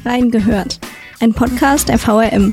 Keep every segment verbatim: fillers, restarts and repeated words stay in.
Reingehört, ein Podcast der V R M.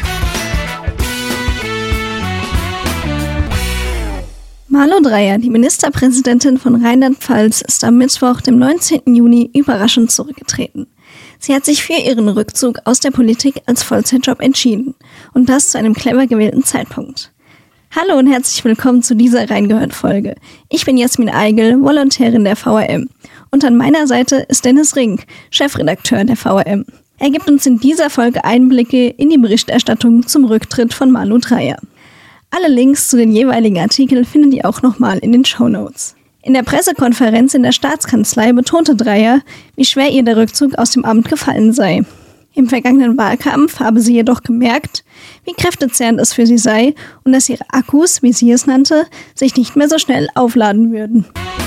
Malu Dreyer, die Ministerpräsidentin von Rheinland-Pfalz, ist am Mittwoch, dem neunzehnten Juni, überraschend zurückgetreten. Sie hat sich für ihren Rückzug aus der Politik als Vollzeitjob entschieden. Und das zu einem clever gewählten Zeitpunkt. Hallo und herzlich willkommen zu dieser Reingehört-Folge. Ich bin Jasmin Eigel, Volontärin der V R M. Und an meiner Seite ist Dennis Rink, Chefredakteur der V R M. Er gibt uns in dieser Folge Einblicke in die Berichterstattung zum Rücktritt von Malu Dreyer. Alle Links zu den jeweiligen Artikeln findet ihr auch nochmal in den Shownotes. In der Pressekonferenz in der Staatskanzlei betonte Dreyer, wie schwer ihr der Rückzug aus dem Amt gefallen sei. Im vergangenen Wahlkampf habe sie jedoch gemerkt, wie kräftezehrend es für sie sei und dass ihre Akkus, wie sie es nannte, sich nicht mehr so schnell aufladen würden.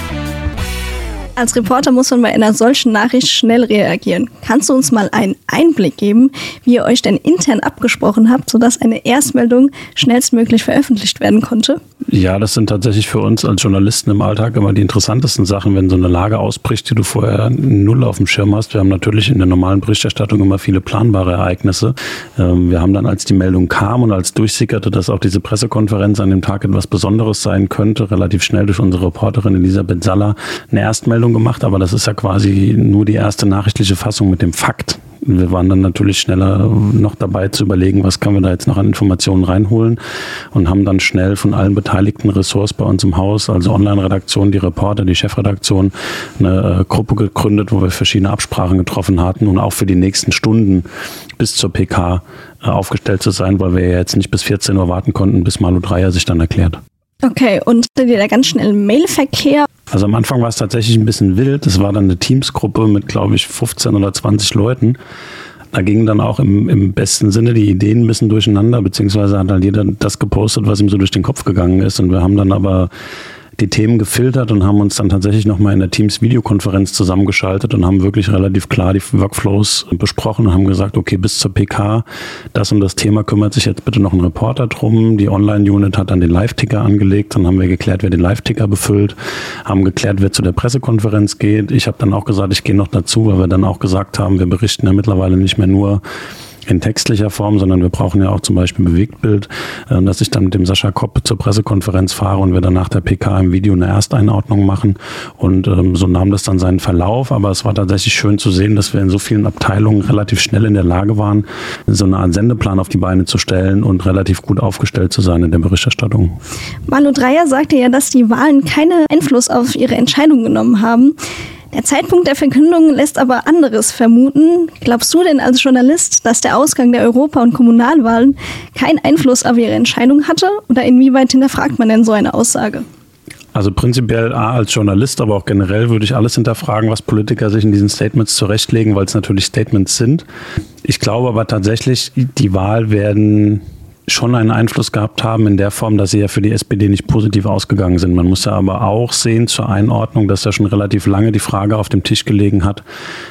Als Reporter muss man bei einer solchen Nachricht schnell reagieren. Kannst du uns mal einen Einblick geben, wie ihr euch denn intern abgesprochen habt, sodass eine Erstmeldung schnellstmöglich veröffentlicht werden konnte? Ja, das sind tatsächlich für uns als Journalisten im Alltag immer die interessantesten Sachen, wenn so eine Lage ausbricht, die du vorher null auf dem Schirm hast. Wir haben natürlich in der normalen Berichterstattung immer viele planbare Ereignisse. Wir haben dann, als die Meldung kam und als durchsickerte, dass auch diese Pressekonferenz an dem Tag etwas Besonderes sein könnte, relativ schnell durch unsere Reporterin Elisabeth Saller eine Erstmeldung gemacht, aber das ist ja quasi nur die erste nachrichtliche Fassung mit dem Fakt. Wir waren dann natürlich schneller noch dabei zu überlegen, was können wir da jetzt noch an Informationen reinholen und haben dann schnell von allen beteiligten Ressorts bei uns im Haus, also Online-Redaktion, die Reporter, die Chefredaktion, eine äh, Gruppe gegründet, wo wir verschiedene Absprachen getroffen hatten und auch für die nächsten Stunden bis zur P K äh, aufgestellt zu sein, weil wir ja jetzt nicht bis vierzehn Uhr warten konnten, bis Malu Dreyer sich dann erklärt. Okay, und der ganz schnelle Mailverkehr? Also am Anfang war es tatsächlich ein bisschen wild. Es war dann eine Teamsgruppe mit, glaube ich, fünfzehn oder zwanzig Leuten. Da gingen dann auch im, im besten Sinne die Ideen ein bisschen durcheinander, beziehungsweise hat halt jeder das gepostet, was ihm so durch den Kopf gegangen ist. Und wir haben dann aber die Themen gefiltert und haben uns dann tatsächlich nochmal in der Teams-Videokonferenz zusammengeschaltet und haben wirklich relativ klar die Workflows besprochen und haben gesagt, okay, bis zur P K, das und das Thema kümmert sich jetzt bitte noch ein Reporter drum. Die Online-Unit hat dann den Live-Ticker angelegt, dann haben wir geklärt, wer den Live-Ticker befüllt, haben geklärt, wer zu der Pressekonferenz geht. Ich habe dann auch gesagt, ich gehe noch dazu, weil wir dann auch gesagt haben, wir berichten ja mittlerweile nicht mehr nur in textlicher Form, sondern wir brauchen ja auch zum Beispiel Bewegtbild, dass ich dann mit dem Sascha Kopp zur Pressekonferenz fahre und wir dann nach der P K im Video eine Ersteinordnung machen und ähm, so nahm das dann seinen Verlauf, aber es war tatsächlich schön zu sehen, dass wir in so vielen Abteilungen relativ schnell in der Lage waren, so eine Art Sendeplan auf die Beine zu stellen und relativ gut aufgestellt zu sein in der Berichterstattung. Malu Dreyer sagte ja, dass die Wahlen keinen Einfluss auf ihre Entscheidung genommen haben. Der Zeitpunkt der Verkündung lässt aber anderes vermuten. Glaubst du denn als Journalist, dass der Ausgang der Europa- und Kommunalwahlen keinen Einfluss auf ihre Entscheidung hatte? Oder inwieweit hinterfragt man denn so eine Aussage? Also prinzipiell A, als Journalist, aber auch generell würde ich alles hinterfragen, was Politiker sich in diesen Statements zurechtlegen, weil es natürlich Statements sind. Ich glaube aber tatsächlich, die Wahl werden schon einen Einfluss gehabt haben in der Form, dass sie ja für die S P D nicht positiv ausgegangen sind. Man muss ja aber auch sehen zur Einordnung, dass da schon relativ lange die Frage auf dem Tisch gelegen hat,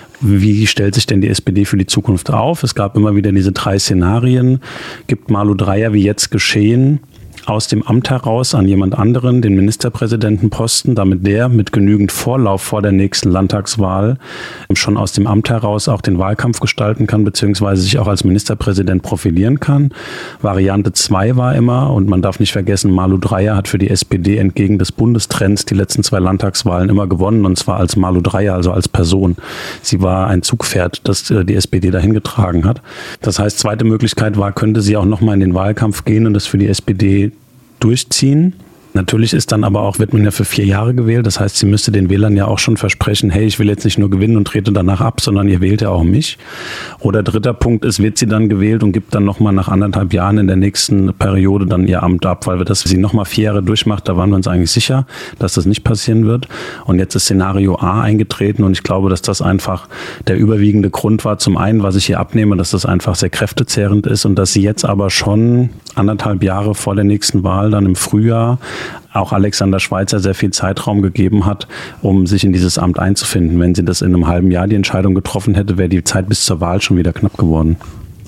wie stellt sich denn die S P D für die Zukunft auf? Es gab immer wieder diese drei Szenarien. Gibt Malu Dreyer, wie jetzt geschehen, aus dem Amt heraus an jemand anderen den Ministerpräsidentenposten, damit der mit genügend Vorlauf vor der nächsten Landtagswahl schon aus dem Amt heraus auch den Wahlkampf gestalten kann, beziehungsweise sich auch als Ministerpräsident profilieren kann. Variante zwei war immer, und man darf nicht vergessen, Malu Dreyer hat für die S P D entgegen des Bundestrends die letzten zwei Landtagswahlen immer gewonnen, und zwar als Malu Dreyer, also als Person. Sie war ein Zugpferd, das die S P D dahin getragen hat. Das heißt, zweite Möglichkeit war, könnte sie auch nochmal in den Wahlkampf gehen und das für die S P D durchziehen. Natürlich ist dann aber auch, wird man ja für vier Jahre gewählt. Das heißt, sie müsste den Wählern ja auch schon versprechen, hey, ich will jetzt nicht nur gewinnen und trete danach ab, sondern ihr wählt ja auch mich. Oder dritter Punkt ist, wird sie dann gewählt und gibt dann nochmal nach anderthalb Jahren in der nächsten Periode dann ihr Amt ab, weil wir das, sie nochmal vier Jahre durchmacht, da waren wir uns eigentlich sicher, dass das nicht passieren wird. Und jetzt ist Szenario A eingetreten und ich glaube, dass das einfach der überwiegende Grund war. Zum einen, was ich hier abnehme, dass das einfach sehr kräftezehrend ist und dass sie jetzt aber schon anderthalb Jahre vor der nächsten Wahl, dann im Frühjahr, auch Alexander Schweitzer sehr viel Zeitraum gegeben hat, um sich in dieses Amt einzufinden. Wenn sie das in einem halben Jahr die Entscheidung getroffen hätte, wäre die Zeit bis zur Wahl schon wieder knapp geworden.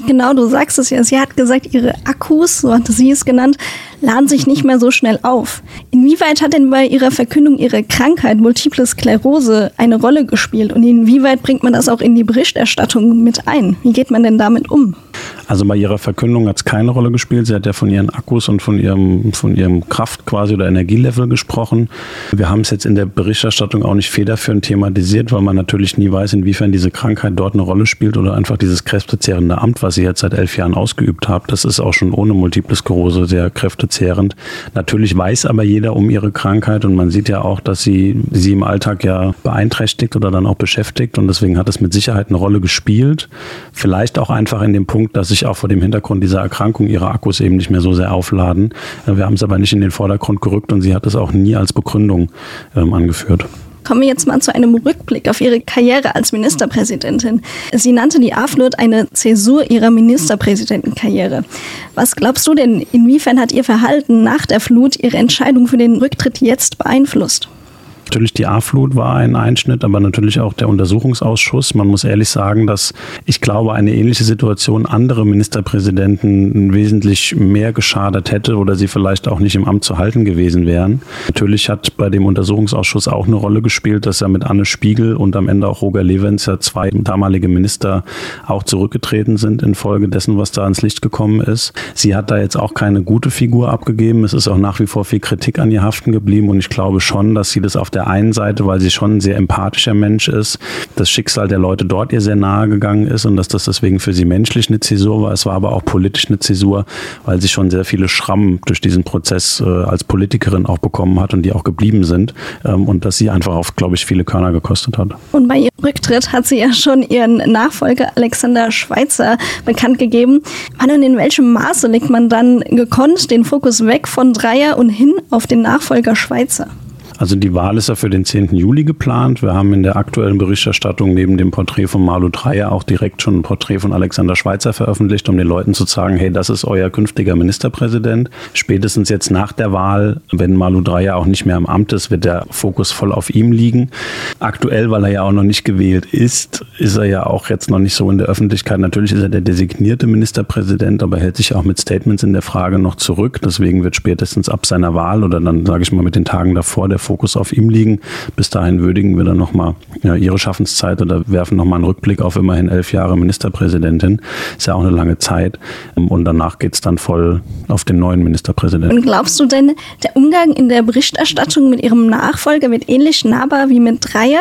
Genau, du sagst es ja. Sie hat gesagt, ihre Akkus, so hatte sie es genannt, laden sich nicht mehr so schnell auf. Inwieweit hat denn bei ihrer Verkündung ihre Krankheit, Multiple Sklerose, eine Rolle gespielt? Und inwieweit bringt man das auch in die Berichterstattung mit ein? Wie geht man denn damit um? Also bei ihrer Verkündung hat es keine Rolle gespielt. Sie hat ja von ihren Akkus und von ihrem, von ihrem Kraft quasi oder Energielevel gesprochen. Wir haben es jetzt in der Berichterstattung auch nicht federführend thematisiert, weil man natürlich nie weiß, inwiefern diese Krankheit dort eine Rolle spielt oder einfach dieses kräftezehrende Amt, was sie jetzt seit elf Jahren ausgeübt hat. Das ist auch schon ohne Multiple Sklerose sehr kräftezehrend. Natürlich weiß aber jeder um ihre Krankheit und man sieht ja auch, dass sie sie im Alltag ja beeinträchtigt oder dann auch beschäftigt und deswegen hat es mit Sicherheit eine Rolle gespielt. Vielleicht auch einfach in dem Punkt, dass sich auch vor dem Hintergrund dieser Erkrankung ihre Akkus eben nicht mehr so sehr aufladen. Wir haben es aber nicht in den Vordergrund gerückt und sie hat es auch nie als Begründung ähm, angeführt. Kommen wir jetzt mal zu einem Rückblick auf ihre Karriere als Ministerpräsidentin. Sie nannte die A-Flut eine Zäsur ihrer Ministerpräsidentenkarriere. Was glaubst du denn, inwiefern hat ihr Verhalten nach der Flut ihre Entscheidung für den Rücktritt jetzt beeinflusst? Natürlich die A-Flut war ein Einschnitt, aber natürlich auch der Untersuchungsausschuss. Man muss ehrlich sagen, dass ich glaube, eine ähnliche Situation andere Ministerpräsidenten wesentlich mehr geschadet hätte oder sie vielleicht auch nicht im Amt zu halten gewesen wären. Natürlich hat bei dem Untersuchungsausschuss auch eine Rolle gespielt, dass ja mit Anne Spiegel und am Ende auch Roger Levens ja zwei damalige Minister auch zurückgetreten sind infolge dessen, was da ans Licht gekommen ist. Sie hat da jetzt auch keine gute Figur abgegeben. Es ist auch nach wie vor viel Kritik an ihr haften geblieben und ich glaube schon, dass sie das auf der einen Seite, weil sie schon ein sehr empathischer Mensch ist, das Schicksal der Leute dort ihr sehr nahe gegangen ist und dass das deswegen für sie menschlich eine Zäsur war. Es war aber auch politisch eine Zäsur, weil sie schon sehr viele Schrammen durch diesen Prozess äh, als Politikerin auch bekommen hat und die auch geblieben sind ähm, und dass sie einfach auf, glaube ich, viele Körner gekostet hat. Und bei ihrem Rücktritt hat sie ja schon ihren Nachfolger Alexander Schweitzer bekannt gegeben. Wann und in welchem Maße legt man dann gekonnt den Fokus weg von Dreyer und hin auf den Nachfolger Schweitzer? Also die Wahl ist ja für den zehnten Juli geplant. Wir haben in der aktuellen Berichterstattung neben dem Porträt von Malu Dreyer auch direkt schon ein Porträt von Alexander Schweitzer veröffentlicht, um den Leuten zu sagen, hey, das ist euer künftiger Ministerpräsident. Spätestens jetzt nach der Wahl, wenn Malu Dreyer auch nicht mehr im Amt ist, wird der Fokus voll auf ihm liegen. Aktuell, weil er ja auch noch nicht gewählt ist, ist er ja auch jetzt noch nicht so in der Öffentlichkeit. Natürlich ist er der designierte Ministerpräsident, aber hält sich auch mit Statements in der Frage noch zurück. Deswegen wird spätestens ab seiner Wahl oder dann, sage ich mal, mit den Tagen davor der Fokus auf ihm liegen. Bis dahin würdigen wir dann nochmal ja, ihre Schaffenszeit oder werfen nochmal einen Rückblick auf immerhin elf Jahre Ministerpräsidentin. Ist ja auch eine lange Zeit. Und danach geht es dann voll auf den neuen Ministerpräsidenten. Und glaubst du denn, der Umgang in der Berichterstattung mit ihrem Nachfolger wird ähnlich nahbar wie mit Dreyer?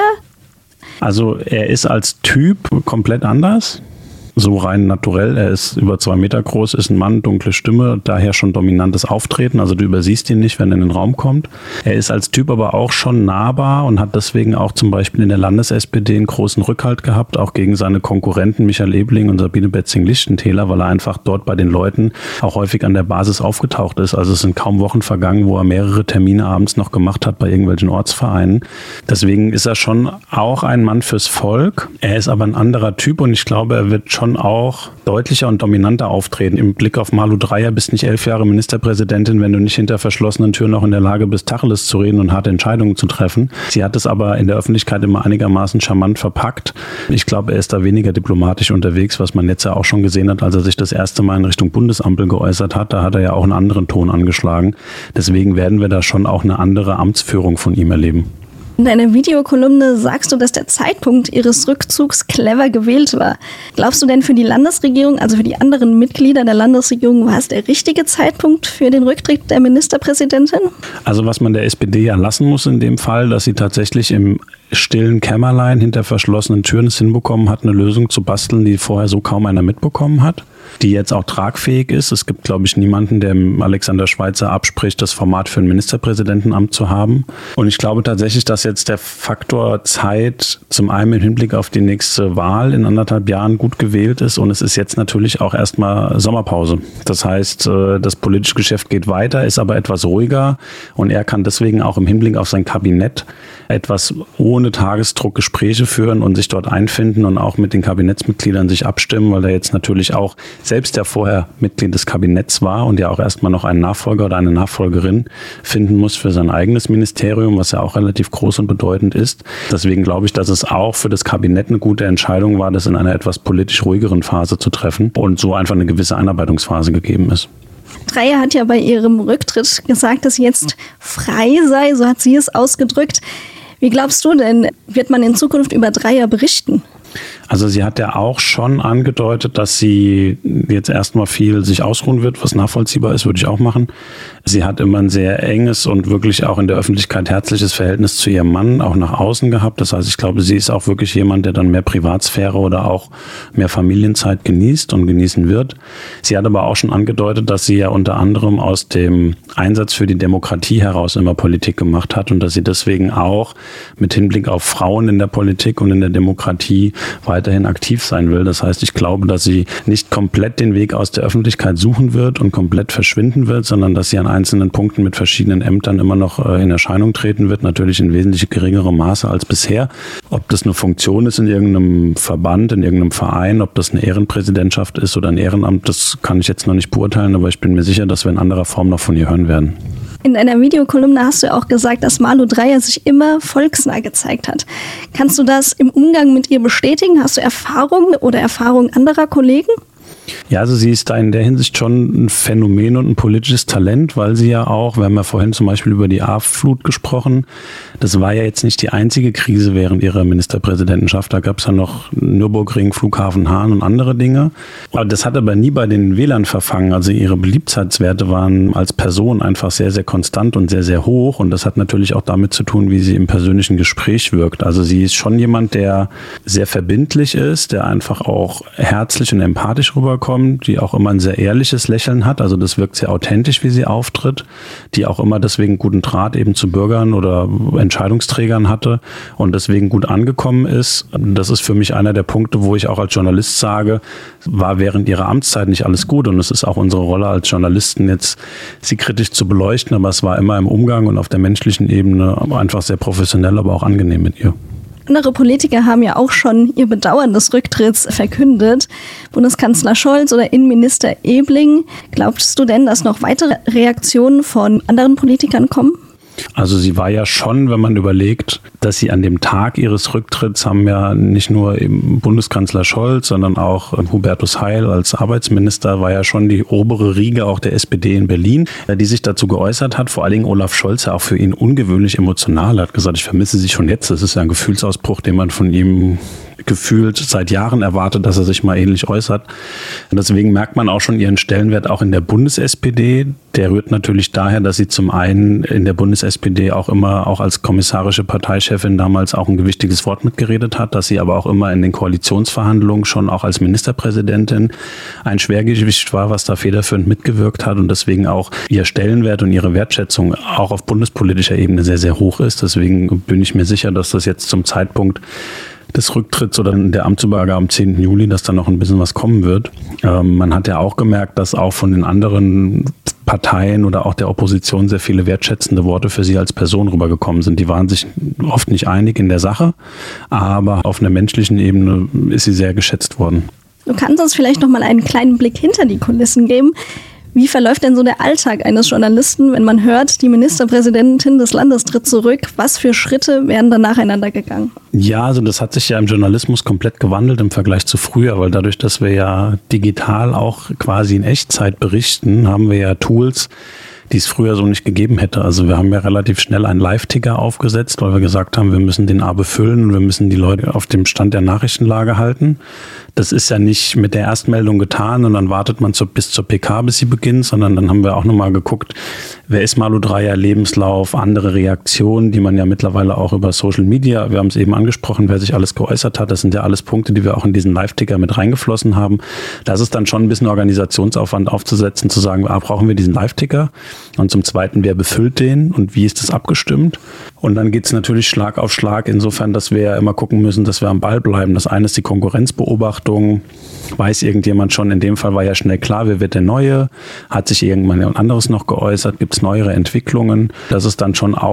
Also er ist als Typ komplett anders. So rein naturell. Er ist über zwei Meter groß, ist ein Mann, dunkle Stimme, daher schon dominantes Auftreten. Also du übersiehst ihn nicht, wenn er in den Raum kommt. Er ist als Typ aber auch schon nahbar und hat deswegen auch zum Beispiel in der Landes-S P D einen großen Rückhalt gehabt, auch gegen seine Konkurrenten Michael Ebling und Sabine Betzing-Lichtentäler, weil er einfach dort bei den Leuten auch häufig an der Basis aufgetaucht ist. Also es sind kaum Wochen vergangen, wo er mehrere Termine abends noch gemacht hat bei irgendwelchen Ortsvereinen. Deswegen ist er schon auch ein Mann fürs Volk. Er ist aber ein anderer Typ und ich glaube, er wird schon schon auch deutlicher und dominanter auftreten. Im Blick auf Malu Dreyer bist nicht elf Jahre Ministerpräsidentin, wenn du nicht hinter verschlossenen Türen noch in der Lage bist, Tacheles zu reden und harte Entscheidungen zu treffen. Sie hat es aber in der Öffentlichkeit immer einigermaßen charmant verpackt. Ich glaube, er ist da weniger diplomatisch unterwegs, was man jetzt ja auch schon gesehen hat, als er sich das erste Mal in Richtung Bundesampel geäußert hat. Da hat er ja auch einen anderen Ton angeschlagen. Deswegen werden wir da schon auch eine andere Amtsführung von ihm erleben. In deiner Videokolumne sagst du, dass der Zeitpunkt ihres Rückzugs clever gewählt war. Glaubst du denn für die Landesregierung, also für die anderen Mitglieder der Landesregierung, war es der richtige Zeitpunkt für den Rücktritt der Ministerpräsidentin? Also was man der S P D ja lassen muss in dem Fall, dass sie tatsächlich im stillen Kämmerlein hinter verschlossenen Türen es hinbekommen hat, eine Lösung zu basteln, die vorher so kaum einer mitbekommen hat, die jetzt auch tragfähig ist. Es gibt, glaube ich, niemanden, der Alexander Schweitzer abspricht, das Format für ein Ministerpräsidentenamt zu haben. Und ich glaube tatsächlich, dass jetzt der Faktor Zeit zum einen im Hinblick auf die nächste Wahl in anderthalb Jahren gut gewählt ist. Und es ist jetzt natürlich auch erstmal Sommerpause. Das heißt, das politische Geschäft geht weiter, ist aber etwas ruhiger. Und er kann deswegen auch im Hinblick auf sein Kabinett etwas ohne ohne Tagesdruck Gespräche führen und sich dort einfinden und auch mit den Kabinettsmitgliedern sich abstimmen, weil er jetzt natürlich auch selbst ja vorher Mitglied des Kabinetts war und ja auch erstmal noch einen Nachfolger oder eine Nachfolgerin finden muss für sein eigenes Ministerium, was ja auch relativ groß und bedeutend ist. Deswegen glaube ich, dass es auch für das Kabinett eine gute Entscheidung war, das in einer etwas politisch ruhigeren Phase zu treffen und so einfach eine gewisse Einarbeitungsphase gegeben ist. Dreyer hat ja bei ihrem Rücktritt gesagt, dass sie jetzt frei sei, so hat sie es ausgedrückt. Wie glaubst du denn, wird man in Zukunft über Dreyer berichten? Also sie hat ja auch schon angedeutet, dass sie jetzt erstmal viel sich ausruhen wird, was nachvollziehbar ist, würde ich auch machen. Sie hat immer ein sehr enges und wirklich auch in der Öffentlichkeit herzliches Verhältnis zu ihrem Mann, auch nach außen gehabt. Das heißt, ich glaube, sie ist auch wirklich jemand, der dann mehr Privatsphäre oder auch mehr Familienzeit genießt und genießen wird. Sie hat aber auch schon angedeutet, dass sie ja unter anderem aus dem Einsatz für die Demokratie heraus immer Politik gemacht hat und dass sie deswegen auch mit Hinblick auf Frauen in der Politik und in der Demokratie weiterhin aktiv sein will. Das heißt, ich glaube, dass sie nicht komplett den Weg aus der Öffentlichkeit suchen wird und komplett verschwinden wird, sondern dass sie an einzelnen Punkten mit verschiedenen Ämtern immer noch in Erscheinung treten wird, natürlich in wesentlich geringerem Maße als bisher. Ob das eine Funktion ist in irgendeinem Verband, in irgendeinem Verein, ob das eine Ehrenpräsidentschaft ist oder ein Ehrenamt, das kann ich jetzt noch nicht beurteilen, aber ich bin mir sicher, dass wir in anderer Form noch von ihr hören werden. In deiner Videokolumne hast du auch gesagt, dass Malu Dreyer sich immer volksnah gezeigt hat. Kannst du das im Umgang mit ihr bestätigen? Hast du Erfahrungen oder Erfahrungen anderer Kollegen? Ja, also sie ist da in der Hinsicht schon ein Phänomen und ein politisches Talent, weil sie ja auch, wir haben ja vorhin zum Beispiel über die A-Flut gesprochen, das war ja jetzt nicht die einzige Krise während ihrer Ministerpräsidentenschaft, da gab es ja noch Nürburgring, Flughafen Hahn und andere Dinge. Aber das hat aber nie bei den Wählern verfangen, also ihre Beliebtheitswerte waren als Person einfach sehr, sehr konstant und sehr, sehr hoch und das hat natürlich auch damit zu tun, wie sie im persönlichen Gespräch wirkt. Also sie ist schon jemand, der sehr verbindlich ist, der einfach auch herzlich und empathisch rüberkommt, die auch immer ein sehr ehrliches Lächeln hat, also das wirkt sehr authentisch, wie sie auftritt, die auch immer deswegen guten Draht eben zu Bürgern oder Entscheidungsträgern hatte und deswegen gut angekommen ist. Das ist für mich einer der Punkte, wo ich auch als Journalist sage, war während ihrer Amtszeit nicht alles gut und es ist auch unsere Rolle als Journalisten jetzt, sie kritisch zu beleuchten, aber es war immer im Umgang und auf der menschlichen Ebene einfach sehr professionell, aber auch angenehm mit ihr. Andere Politiker haben ja auch schon ihr Bedauern des Rücktritts verkündet. Bundeskanzler Scholz oder Innenminister Ebling. Glaubst du denn, dass noch weitere Reaktionen von anderen Politikern kommen? Also sie war ja schon, wenn man überlegt, dass sie an dem Tag ihres Rücktritts haben ja nicht nur eben Bundeskanzler Scholz, sondern auch Hubertus Heil als Arbeitsminister, war ja schon die obere Riege auch der S P D in Berlin, die sich dazu geäußert hat. Vor allen Dingen Olaf Scholz, ja auch für ihn ungewöhnlich emotional, hat gesagt, ich vermisse sie schon jetzt. Das ist ja ein Gefühlsausbruch, den man von ihm gefühlt seit Jahren erwartet, dass er sich mal ähnlich äußert. Und deswegen merkt man auch schon ihren Stellenwert auch in der Bundes-S P D. Der rührt natürlich daher, dass sie zum einen in der Bundes-S P D auch immer auch als kommissarische Parteichefin damals auch ein gewichtiges Wort mitgeredet hat, dass sie aber auch immer in den Koalitionsverhandlungen schon auch als Ministerpräsidentin ein Schwergewicht war, was da federführend mitgewirkt hat und deswegen auch ihr Stellenwert und ihre Wertschätzung auch auf bundespolitischer Ebene sehr, sehr hoch ist. Deswegen bin ich mir sicher, dass das jetzt zum Zeitpunkt des Rücktritts oder der Amtsübergabe am zehnten Juli, dass da noch ein bisschen was kommen wird. Ähm, man hat ja auch gemerkt, dass auch von den anderen Parteien oder auch der Opposition sehr viele wertschätzende Worte für sie als Person rübergekommen sind. Die waren sich oft nicht einig in der Sache, aber auf einer menschlichen Ebene ist sie sehr geschätzt worden. Du kannst uns vielleicht noch mal einen kleinen Blick hinter die Kulissen geben. Wie verläuft denn so der Alltag eines Journalisten, wenn man hört, die Ministerpräsidentin des Landes tritt zurück? Was für Schritte werden dann nacheinander gegangen? Ja, also das hat sich ja im Journalismus komplett gewandelt im Vergleich zu früher, weil dadurch, dass wir ja digital auch quasi in Echtzeit berichten, haben wir ja Tools, die es früher so nicht gegeben hätte. Also wir haben ja relativ schnell einen Live-Ticker aufgesetzt, weil wir gesagt haben, wir müssen den A befüllen und wir müssen die Leute auf dem Stand der Nachrichtenlage halten. Das ist ja nicht mit der Erstmeldung getan und dann wartet man zu, bis zur P K, bis sie beginnt, sondern dann haben wir auch nochmal geguckt, wer ist Malu Dreyer, Lebenslauf, andere Reaktionen, die man ja mittlerweile auch über Social Media, wir haben es eben angesprochen, wer sich alles geäußert hat, das sind ja alles Punkte, die wir auch in diesen Live-Ticker mit reingeflossen haben. Das ist dann schon ein bisschen Organisationsaufwand aufzusetzen, zu sagen, ah, brauchen wir diesen Live-Ticker? Und zum Zweiten, wer befüllt den und wie ist das abgestimmt? Und dann geht es natürlich Schlag auf Schlag, insofern, dass wir ja immer gucken müssen, dass wir am Ball bleiben. Das eine ist die Konkurrenzbeobachtung. Weiß irgendjemand schon, in dem Fall war ja schnell klar, wer wird der Neue? Hat sich irgendwann anderes noch geäußert? Gibt es neuere Entwicklungen? Das ist dann schon auch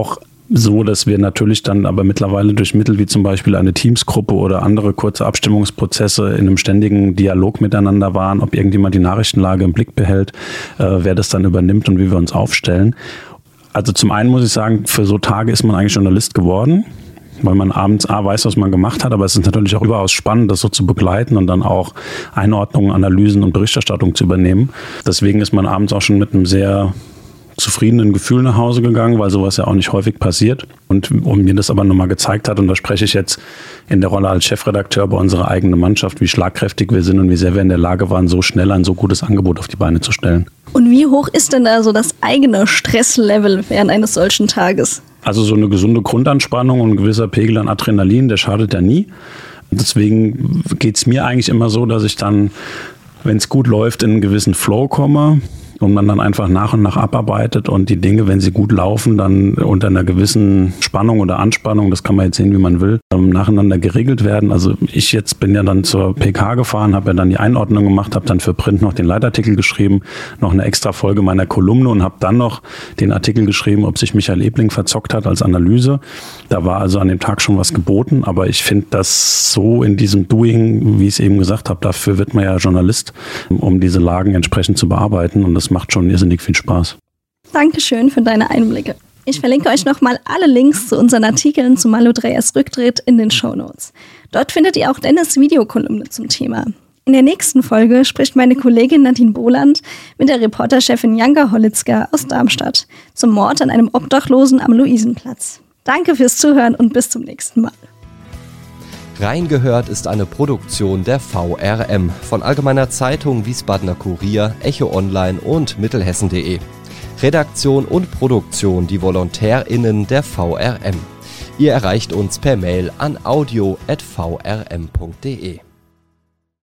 so, dass wir natürlich dann aber mittlerweile durch Mittel wie zum Beispiel eine Teams-Gruppe oder andere kurze Abstimmungsprozesse in einem ständigen Dialog miteinander waren, ob irgendjemand die Nachrichtenlage im Blick behält, äh, wer das dann übernimmt und wie wir uns aufstellen. Also zum einen muss ich sagen, für so Tage ist man eigentlich Journalist geworden, weil man abends A, weiß, was man gemacht hat, aber es ist natürlich auch überaus spannend, das so zu begleiten und dann auch Einordnungen, Analysen und Berichterstattung zu übernehmen. Deswegen ist man abends auch schon mit einem sehr zufriedenen Gefühl nach Hause gegangen, weil sowas ja auch nicht häufig passiert. Und um mir das aber nochmal gezeigt hat, und da spreche ich jetzt in der Rolle als Chefredakteur bei unserer eigenen Mannschaft, wie schlagkräftig wir sind und wie sehr wir in der Lage waren, so schnell ein so gutes Angebot auf die Beine zu stellen. Und wie hoch ist denn da so das eigene Stresslevel während eines solchen Tages? Also so eine gesunde Grundanspannung und ein gewisser Pegel an Adrenalin, der schadet ja nie. Deswegen geht es mir eigentlich immer so, dass ich dann, wenn es gut läuft, in einen gewissen Flow komme und man dann einfach nach und nach abarbeitet und die Dinge, wenn sie gut laufen, dann unter einer gewissen Spannung oder Anspannung, das kann man jetzt sehen, wie man will, nacheinander geregelt werden. Also ich jetzt bin ja dann zur P K gefahren, habe ja dann die Einordnung gemacht, habe dann für Print noch den Leitartikel geschrieben, noch eine extra Folge meiner Kolumne und habe dann noch den Artikel geschrieben, ob sich Michael Ebling verzockt hat als Analyse. Da war also an dem Tag schon was geboten, aber ich finde das so in diesem Doing, wie ich es eben gesagt habe, dafür wird man ja Journalist, um diese Lagen entsprechend zu bearbeiten, und das macht schon irrsinnig viel Spaß. Dankeschön für deine Einblicke. Ich verlinke euch nochmal alle Links zu unseren Artikeln zu Malu Dreyers Rücktritt in den Shownotes. Dort findet ihr auch Dennis' Videokolumne zum Thema. In der nächsten Folge spricht meine Kollegin Nadine Boland mit der Reporterchefin Janka Holitzka aus Darmstadt zum Mord an einem Obdachlosen am Luisenplatz. Danke fürs Zuhören und bis zum nächsten Mal. Reingehört ist eine Produktion der V R M von Allgemeiner Zeitung, Wiesbadener Kurier, Echo Online und Mittelhessen punkt de. Redaktion und Produktion die VolontärInnen der V R M. Ihr erreicht uns per Mail an audio at v r m punkt de.